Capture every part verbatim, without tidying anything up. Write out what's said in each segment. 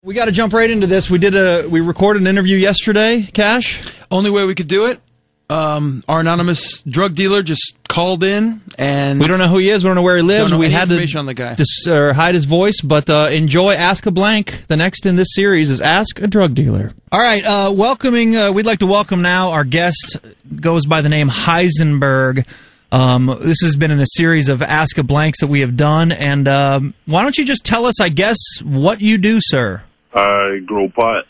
We got to jump right into this. We did a we recorded an interview yesterday, Cash. Only way we could do it. Um, our anonymous drug dealer just called in, and we don't know who he is. We don't know where he lives. Don't know we any had information to on the guy. Dis, uh, hide his voice, but uh, enjoy Ask a Blank. The next in this series is Ask a Drug Dealer. All right, uh, welcoming. Uh, we'd like to welcome now our guest. Goes by the name Heisenberg. Um, this has been in a series of Ask a Blanks that we have done, and um, why don't you just tell us, I guess, what you do, sir? I grow pot.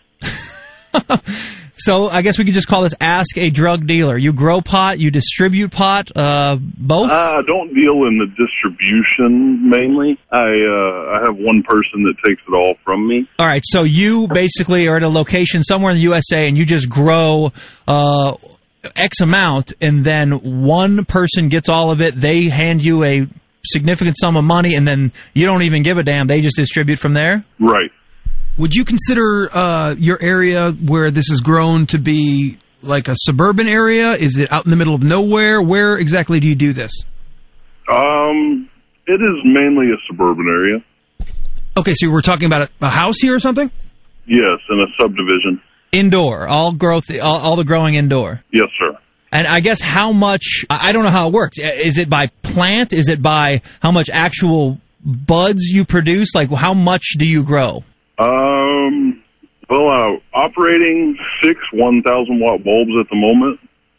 So I guess we could just call this Ask a Drug Dealer. You grow pot, you distribute pot, uh, both? Uh, I don't deal in the distribution mainly. I uh, I have one person that takes it all from me. All right, so you basically are at a location somewhere in the U S A and you just grow uh, X amount, and then one person gets all of it. They hand you a significant sum of money, and then you don't even give a damn. They just distribute from there? Right. Would you consider uh, your area where this is grown to be like a suburban area? Is it out in the middle of nowhere? Where exactly do you do this? Um, it is mainly a suburban area. Okay, so we're talking about a, a house here or something? Yes, in a subdivision. Indoor, all growth, all, all the growing indoor. Yes, sir. And I guess how much, I don't know how it works. Is it by plant? Is it by how much actual buds you produce? Like, how much do you grow? Um, well, uh, operating six one thousand watt bulbs at the moment.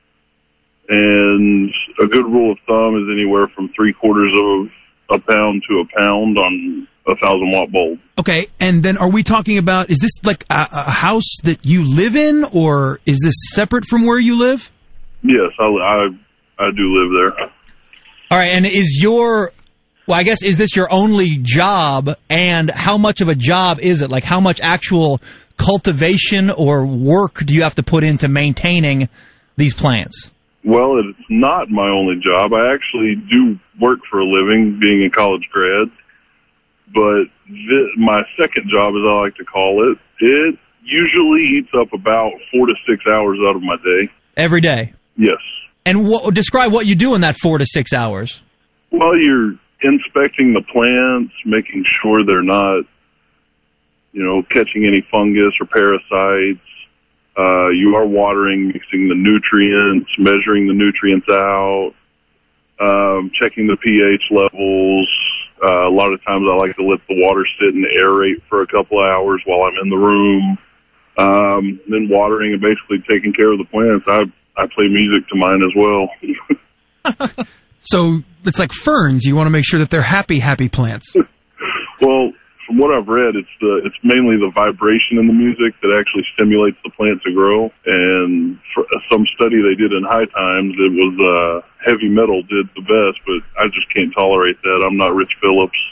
And a good rule of thumb is anywhere from three quarters of a pound to a pound on a thousand watt bulb. Okay, and then are we talking about, is this like a, a house that you live in, or is this separate from where you live? Yes, I, I, I do live there. All right, and is your... Well, I guess, is this your only job, and how much of a job is it? Like, how much actual cultivation or work do you have to put into maintaining these plants? Well, it's not my only job. I actually do work for a living, being a college grad. But this, my second job, as I like to call it, it usually eats up about four to six hours out of my day. Every day? Yes. And what, describe what you do in that four to six hours. Well, you're inspecting the plants, making sure they're not, you know, catching any fungus or parasites. Uh, you are watering, mixing the nutrients, measuring the nutrients out, um, checking the pH levels. Uh, a lot of times I like to let the water sit and aerate for a couple of hours while I'm in the room. Um, then watering and basically taking care of the plants. I, I play music to mine as well. So it's like ferns. You want to make sure that they're happy, happy plants. Well, from what I've read, it's the it's mainly the vibration in the music that actually stimulates the plant to grow. And for some study they did in High Times, it was uh, heavy metal did the best, but I just can't tolerate that. I'm not Rich Phillips.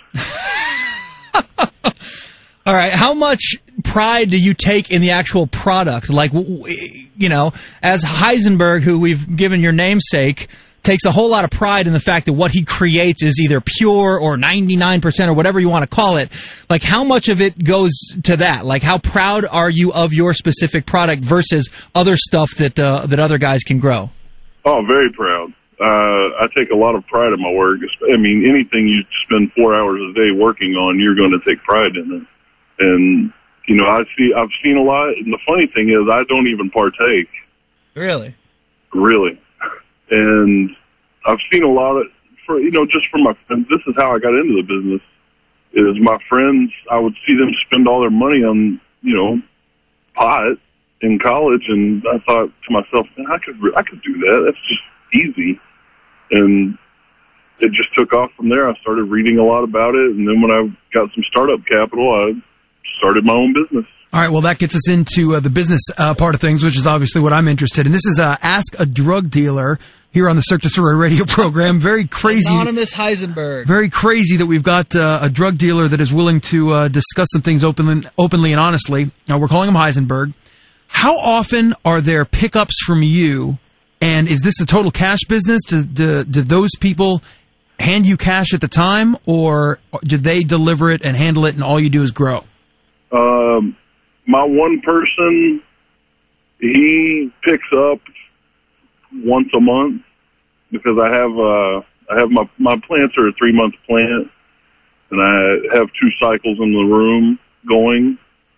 All right, how much pride do you take in the actual product? Like, you know, as Heisenberg, who we've given your namesake, takes a whole lot of pride in the fact that what he creates is either pure or ninety-nine percent or whatever you want to call it. Like, how much of it goes to that? Like, how proud are you of your specific product versus other stuff that uh, that other guys can grow? Oh, very proud. Uh, I take a lot of pride in my work. I mean, anything you spend four hours a day working on, you're going to take pride in it. And, you know, I see, I've seen a lot. And the funny thing is, I don't even partake. Really? Really. And I've seen a lot of, for you know, just from my friends, this is how I got into the business, is my friends, I would see them spend all their money on, you know, pot in college, and I thought to myself, man, I could, I could do that. That's just easy. And it just took off from there. I started reading a lot about it, and then when I got some startup capital, I started my own business. All right, well, that gets us into uh, the business uh, part of things, which is obviously what I'm interested in. This is uh, Ask a Drug Dealer here on the Cirque du Soleil radio program. Very crazy. Anonymous Heisenberg. Very crazy that we've got uh, a drug dealer that is willing to uh, discuss some things openly, openly and honestly. Now, we're calling him Heisenberg. How often are there pickups from you, and is this a total cash business? Do, do, do those people hand you cash at the time, or do they deliver it and handle it and all you do is grow? Um... My one person, he picks up once a month because I have uh, I have my my plants are a three month plant, and I have two cycles in the room going.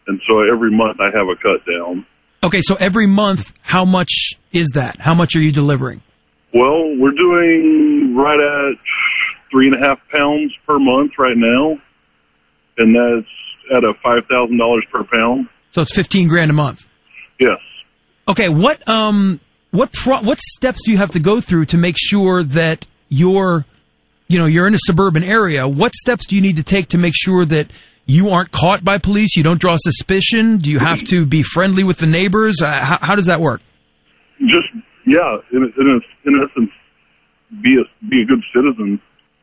And so every month I have a cut down. Okay, so every month, how much is that? How much are you delivering? Well, we're doing right at three and a half pounds per month right now, and that's at a five thousand dollars per pound. So it's fifteen grand a month. Yes. Okay, what um what pro- what steps do you have to go through to make sure that you're, you know, you're in a suburban area? What steps do you need to take to make sure that you aren't caught by police? You don't draw suspicion? Do you have to be friendly with the neighbors? Uh, how, how does that work? Just yeah, in in, in essence, be a be a good citizen.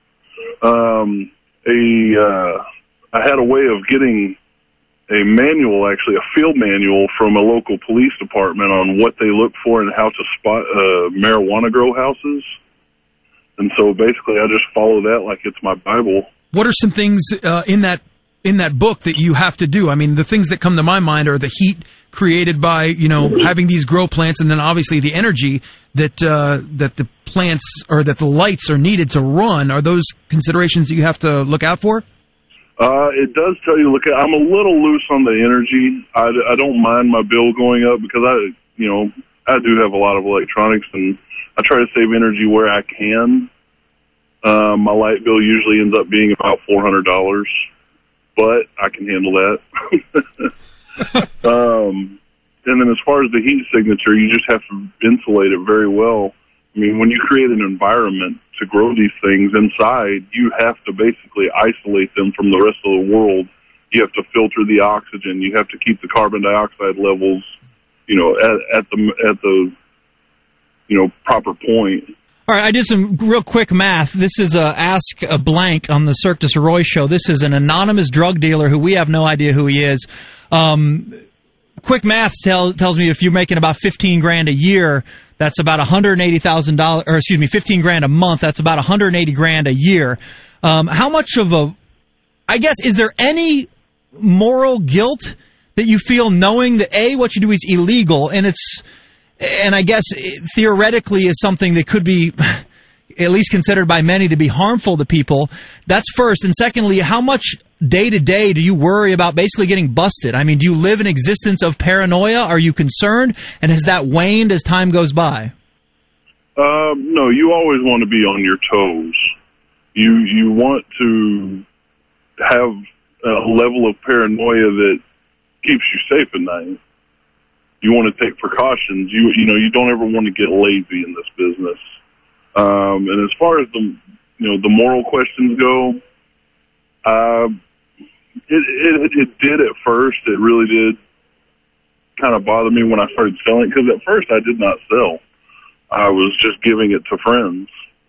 Um, a uh, I had a way of getting a manual, actually a field manual from a local police department on what they look for and how to spot uh, marijuana grow houses. And so basically, I just follow that like it's my Bible. What are some things uh, in that in that book that you have to do? I mean, the things that come to my mind are the heat created by, you know, having these grow plants, and then obviously the energy that uh, that the plants or that the lights are needed to run. Are those considerations that you have to look out for? Uh, it does tell you to look at. I'm a little loose on the energy. I, I don't mind my bill going up because I, you know, I do have a lot of electronics, and I try to save energy where I can. Uh, my light bill usually ends up being about four hundred dollars, but I can handle that. um, and then as far as the heat signature, you just have to insulate it very well. I mean, when you create an environment to grow these things inside, you have to basically isolate them from the rest of the world. You have to filter the oxygen. You have to keep the carbon dioxide levels, you know, at, at the at the you know proper point. All right, I did some real quick math. This is a Ask a Blank on the Cirque du Soleil show. This is an anonymous drug dealer who we have no idea who he is. Um, quick math tell, tells me if you're making about fifteen grand a year, that's about one hundred eighty thousand dollars, or excuse me, fifteen grand a month. That's about one hundred eighty grand a year. Um, how much of a, I guess, is there any moral guilt that you feel knowing that A, what you do is illegal, and it's, and I guess it, theoretically is something that could be at least considered by many to be harmful to people? That's first. And secondly, how much day to day do you worry about basically getting busted? I mean, do you live an existence of paranoia? Are you concerned? And has that waned as time goes by? Um, no, you always want to be on your toes. You you want to have a level of paranoia that keeps you safe at night. You want to take precautions. You you know you don't ever want to get lazy in this business. Um, and as far as the you know the moral questions go, uh, it, it it did at first. It really did kind of bother me when I started selling, because at first I did not sell. I was just giving it to friends.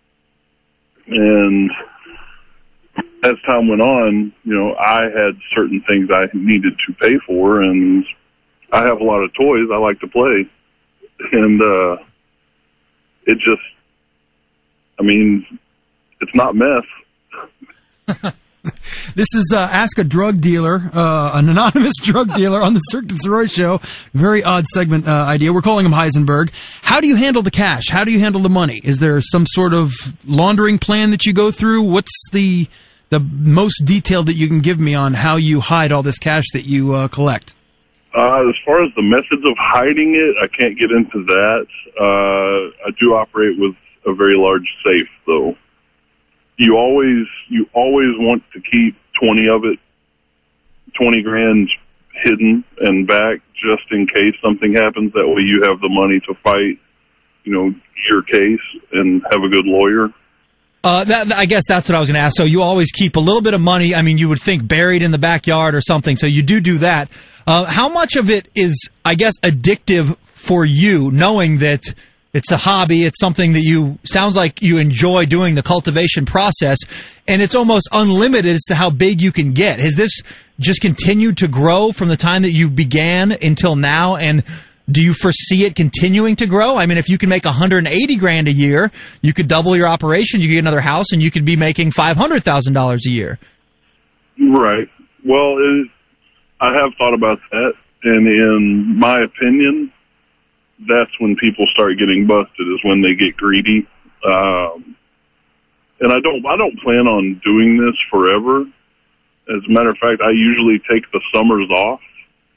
And as time went on, you know, I had certain things I needed to pay for, and I have a lot of toys I like to play. And uh, it just, I mean, it's not meth. This is uh, Ask a Drug Dealer, uh, an anonymous drug dealer on the Cirque du Soleil show. Very odd segment uh, idea. We're calling him Heisenberg. How do you handle the cash? How do you handle the money? Is there some sort of laundering plan that you go through? What's the the most detail that you can give me on how you hide all this cash that you uh, collect? Uh, as far as the methods of hiding it, I can't get into that. Uh, I do operate with a very large safe, though. You always, you always want to keep twenty of it, twenty grand hidden and back just in case something happens. That way you have the money to fight, you know, your case and have a good lawyer. Uh, that, I guess that's what I was going to ask. So you always keep a little bit of money. I mean, you would think buried in the backyard or something. So you do do that. Uh, how much of it is, I guess, addictive for you, knowing that it's a hobby, it's something that you, sounds like you enjoy doing the cultivation process, and it's almost unlimited as to how big you can get? Has this just continued to grow from the time that you began until now, and do you foresee it continuing to grow? I mean, if you can make one hundred eighty grand a year, you could double your operation, you could get another house, and you could be making five hundred thousand dollars a year. Right. Well, it, I have thought about that, and in my opinion, that's when people start getting busted, is when they get greedy. Um, and I don't, I don't plan on doing this forever. As a matter of fact, I usually take the summers off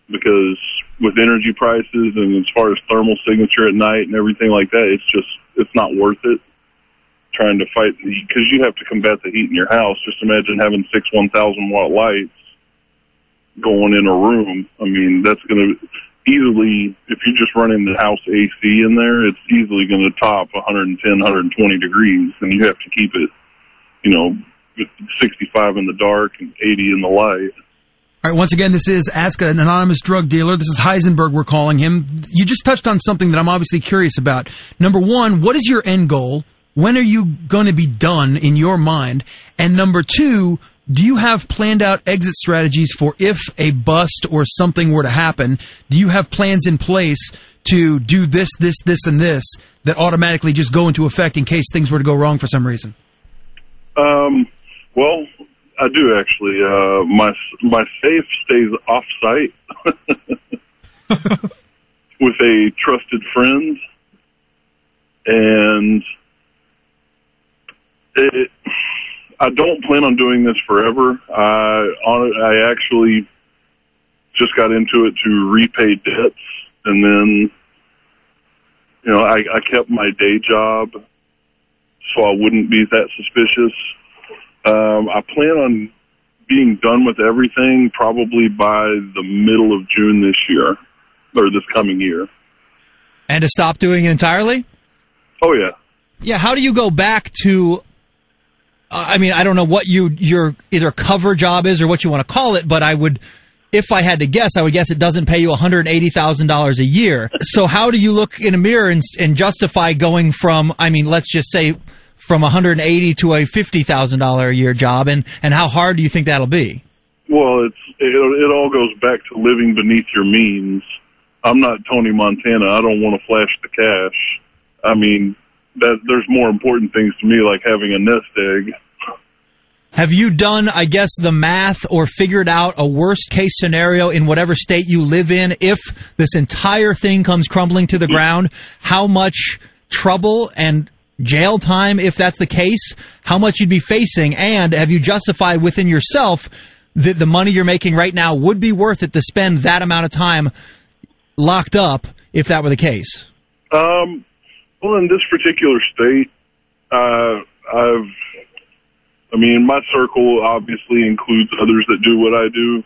because with energy prices and as far as thermal signature at night and everything like that, it's just, it's not worth it trying to fight the heat, because you have to combat the heat in your house. Just imagine having six one thousand watt lights going in a room. I mean, that's going to easily, if you're just running the house A C in there, it's easily going to top one ten, one twenty degrees, and you have to keep it, you know, sixty-five in the dark and eighty in the light. All right, once again, this is Ask an Anonymous Drug Dealer. This is Heisenberg we're calling him. You just touched on something that I'm obviously curious about. Number one, what is your end goal? When are you going to be done in your mind? And number two, do you have planned out exit strategies for if a bust or something were to happen? Do you have plans in place to do this, this, this, and this that automatically just go into effect in case things were to go wrong for some reason? Um, well, I do actually. Uh, my my safe stays off site with a trusted friend, and it, I don't plan on doing this forever. I on I actually just got into it to repay debts, and then you know I, I kept my day job so I wouldn't be that suspicious. Um, I plan on being done with everything probably by the middle of June this year, or this coming year. And to stop doing it entirely? Oh, yeah. Yeah, how do you go back to, uh, I mean, I don't know what you your either cover job is or what you want to call it, but I would, if I had to guess, I would guess it doesn't pay you one hundred eighty thousand dollars a year. So how do you look in a mirror and, and justify going from, I mean, let's just say, from one hundred eighty to a fifty thousand dollars a year job, and, and how hard do you think that'll be? Well, it's it, it all goes back to living beneath your means. I'm not Tony Montana. I don't want to flash the cash. I mean, that there's more important things to me, like having a nest egg. Have you done, I guess, the math or figured out a worst-case scenario in whatever state you live in if this entire thing comes crumbling to the ground? How much trouble and jail time, if that's the case, how much you'd be facing, and have you justified within yourself that the money you're making right now would be worth it to spend that amount of time locked up if that were the case? Um, well, in this particular state, uh, I've, I mean, my circle obviously includes others that do what I do,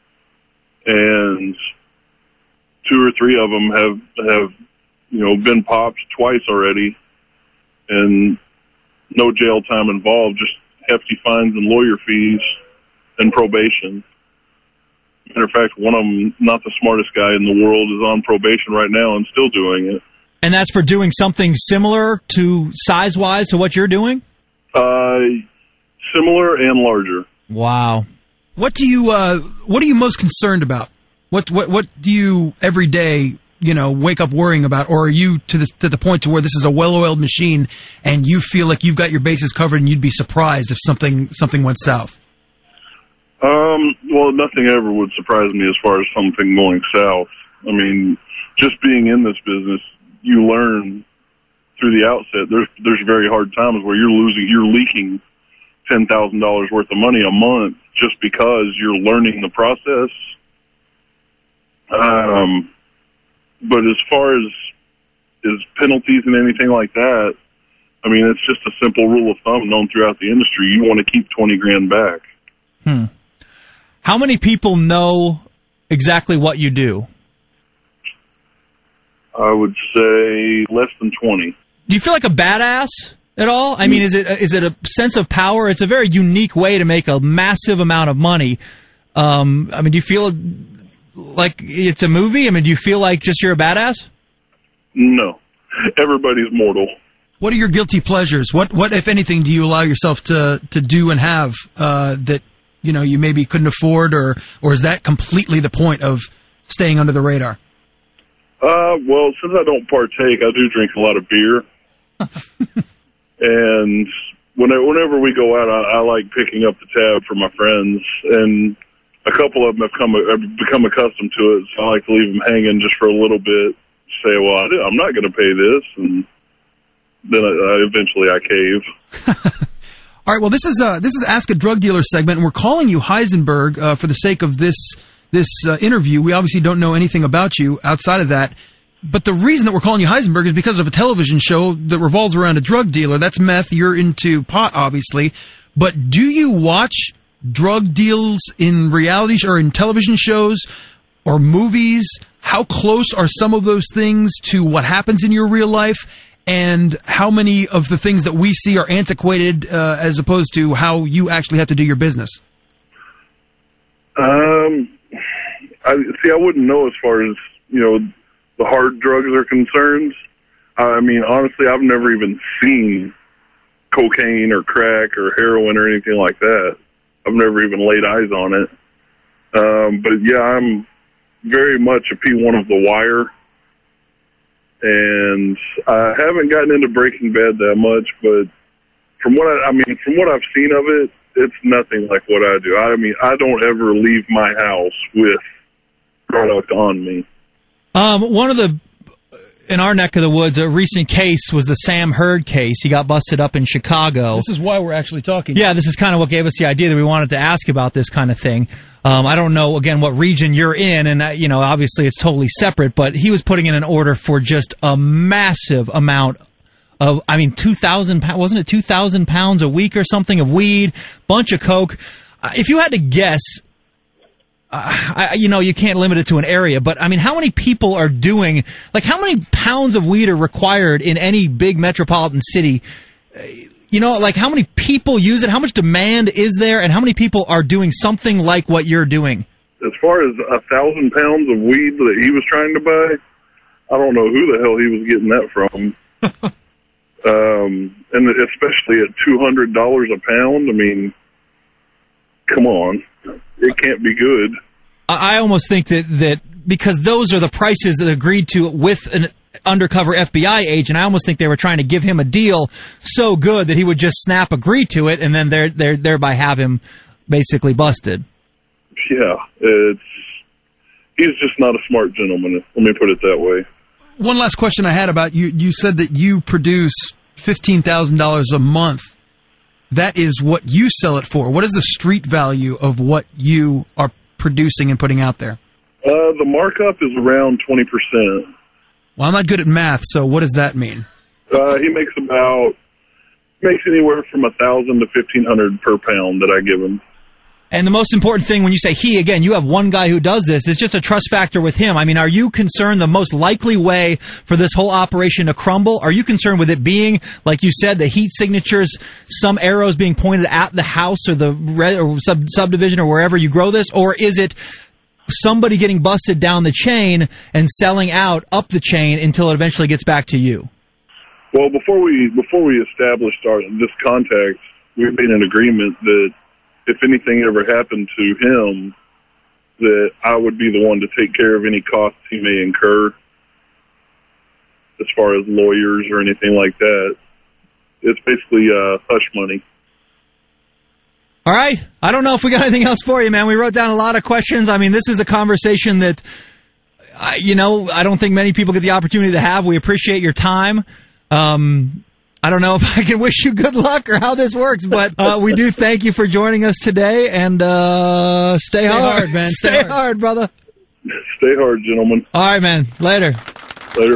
and two or three of them have, have, you know, been popped twice already. And no jail time involved, just hefty fines and lawyer fees and probation. Matter of fact, one of them, not the smartest guy in the world, is on probation right now and still doing it. And that's for doing something similar to size-wise to what you're doing? Uh, similar and larger. Wow. What do you uh, What are you most concerned about? What what what do you every day, you know, wake up worrying about, or are you to the to the point to where this is a well-oiled machine and you feel like you've got your bases covered and you'd be surprised if something something went south? Um, well, nothing ever would surprise me as far as something going south. I mean, just being in this business, you learn through the outset. There's there's very hard times where you're losing, you're leaking ten thousand dollars worth of money a month just because you're learning the process. Um. But as far as, as penalties and anything like that, I mean, it's just a simple rule of thumb known throughout the industry. You want to keep twenty grand back. Hmm. How many people know exactly what you do? I would say less than twenty. Do you feel like a badass at all? I mean, is it is it a sense of power? It's a very unique way to make a massive amount of money. Um, I mean, do you feel like it's a movie? I mean, do you feel like just you're a badass? No. Everybody's mortal. What are your guilty pleasures? What, what if anything, do you allow yourself to, to do and have uh, that, you know, you maybe couldn't afford, or, or is that completely the point of staying under the radar? Uh, well, since I don't partake, I do drink a lot of beer. And whenever, whenever we go out, I, I like picking up the tab for my friends, and a couple of them have come have become accustomed to it, so I like to leave them hanging just for a little bit. Say, well, I'm not going to pay this, and then I, I eventually I cave. All right. Well, this is uh, this is Ask a Drug Dealer segment, and we're calling you Heisenberg uh, for the sake of this this uh, interview. We obviously don't know anything about you outside of that. But the reason that we're calling you Heisenberg is because of a television show that revolves around a drug dealer. That's meth. You're into pot, obviously. But do you watch drug deals in reality sh- or in television shows or movies? How close are some of those things to what happens in your real life? And how many of the things that we see are antiquated uh, as opposed to how you actually have to do your business? Um, I see. I wouldn't know as far as, you know, the hard drugs are concerned. I mean, honestly, I've never even seen cocaine or crack or heroin or anything like that. I've never even laid eyes on it. Um, but yeah, I'm very much a P one of The Wire. And I haven't gotten into Breaking Bad that much, but from what I, I mean, from what I've seen of it, it's nothing like what I do. I mean, I don't ever leave my house with product on me. Um, one of the, in our neck of the woods, a recent case was the Sam Hurd case. He got busted up in Chicago. This is why we're actually talking. Yeah, this is kind of what gave us the idea that we wanted to ask about this kind of thing. Um, I don't know, again, what region you're in, and, uh, you know, obviously it's totally separate, but he was putting in an order for just a massive amount of, I mean, two thousand, wasn't it two thousand pounds a week or something of weed, bunch of coke. Uh, if you had to guess, uh, I, you know, you can't limit it to an area, but, I mean, how many people are doing, like, how many pounds of weed are required in any big metropolitan city? Uh, You know, like, how many people use it? How much demand is there? And how many people are doing something like what you're doing? As far as a thousand pounds of weed that he was trying to buy, I don't know who the hell he was getting that from. um, and especially at two hundred dollars a pound, I mean, come on. It can't be good. I almost think that, that because those are the prices that agreed to with an undercover F B I agent, I almost think they were trying to give him a deal so good that he would just snap agree to it and then they're, they're, thereby have him basically busted. Yeah, it's he's just not a smart gentleman, let me put it that way. One last question I had about you. You said that you produce fifteen thousand dollars a month. That is what you sell it for. What is the street value of what you are producing and putting out there? Uh, the markup is around twenty percent. Well, I'm not good at math, so what does that mean? Uh, he makes about, makes anywhere from a thousand to fifteen hundred per pound that I give him. And the most important thing when you say he, again, you have one guy who does this, is just a trust factor with him. I mean, are you concerned the most likely way for this whole operation to crumble? Are you concerned with it being, like you said, the heat signatures, some arrows being pointed at the house or the re- or sub- subdivision or wherever you grow this? Or is it somebody getting busted down the chain and selling out up the chain until it eventually gets back to you? Well, before we before we established our this contact, we made an agreement that if anything ever happened to him, that I would be the one to take care of any costs he may incur as far as lawyers or anything like that. It's basically uh, hush money. All right. I don't know if we got anything else for you, man. We wrote down a lot of questions. I mean, this is a conversation that, uh, you know, I don't think many people get the opportunity to have. We appreciate your time. Um, I don't know if I can wish you good luck or how this works, but uh, we do thank you for joining us today, and uh, stay, stay hard. hard, man. Stay, stay hard. hard, brother. Stay hard, gentlemen. All right, man. Later. Later.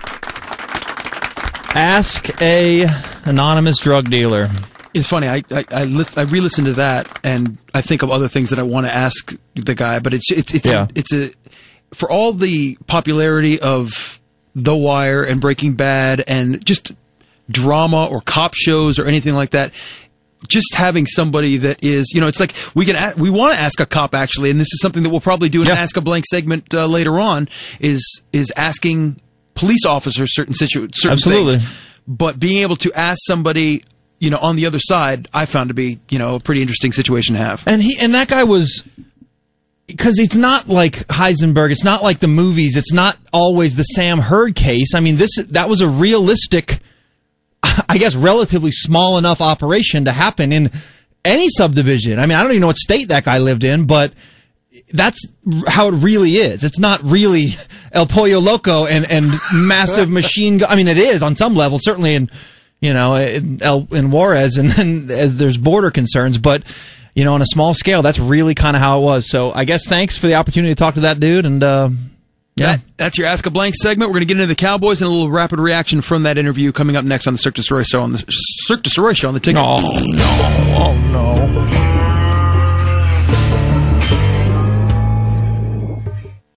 Ask a anonymous drug dealer. It's funny. I I I, listen, I re-listen to that, and I think of other things that I want to ask the guy. But it's it's it's Yeah. it's a for all the popularity of The Wire and Breaking Bad and just drama or cop shows or anything like that. Just having somebody that is, you know, it's like we can a- we want to ask a cop actually, and this is something that we'll probably do in Yeah. an Ask a Blank segment uh, later on. Is is asking police officers certain situ- certain Absolutely. things, but being able to ask somebody, you know, on the other side, I found to be, you know, a pretty interesting situation to have. And he and that guy was, because it's not like Heisenberg, it's not like the movies, it's not always the Sam Hurd case. I mean, this that was a realistic, I guess, relatively small enough operation to happen in any subdivision. I mean, I don't even know what state that guy lived in, but that's how it really is. It's not really El Pollo Loco and, and massive machine gun. I mean, it is on some level, certainly in, you know, in, El, in Juarez, and then as there's border concerns, but you know, on a small scale, that's really kind of how it was. So I guess thanks for the opportunity to talk to that dude. And uh, yeah, that, that's your Ask a Blank segment. We're going to get into the Cowboys and a little rapid reaction from that interview coming up next on the Cirque du Soleil show on the Cirque du Soleil show on the Ticket. Oh no! Oh no!